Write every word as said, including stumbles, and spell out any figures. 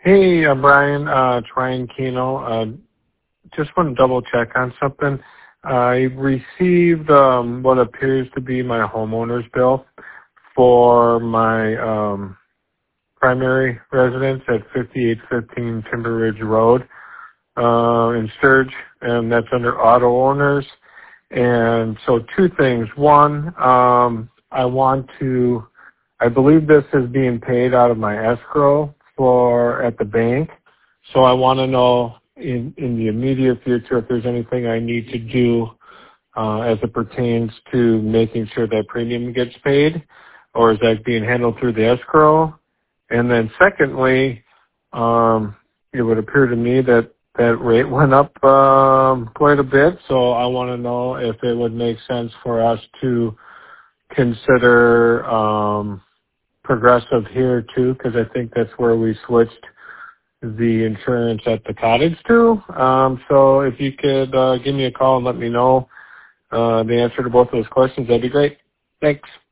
Hey, uh, Brian, uh, it's Ryan Keno. Uh, just want to double check on something. I received um, what appears to be my homeowner's bill for my um, primary residence at fifty-eight fifteen Timber Ridge Road uh, in Sturge, and that's under auto owners. And so two things. One, um, I want to, I believe this is being paid out of my escrow for at the bank. So I want to know in, in the immediate future if there's anything I need to do uh, as it pertains to making sure that premium gets paid, or is that being handled through the escrow? And then secondly, um, it would appear to me that that rate went up um, quite a bit, so I want to know if it would make sense for us to consider um, Progressive here too, because I think that's where we switched the insurance at the cottage to. Um, so if you could uh, give me a call and let me know uh, the answer to both those questions, that'd be great. Thanks.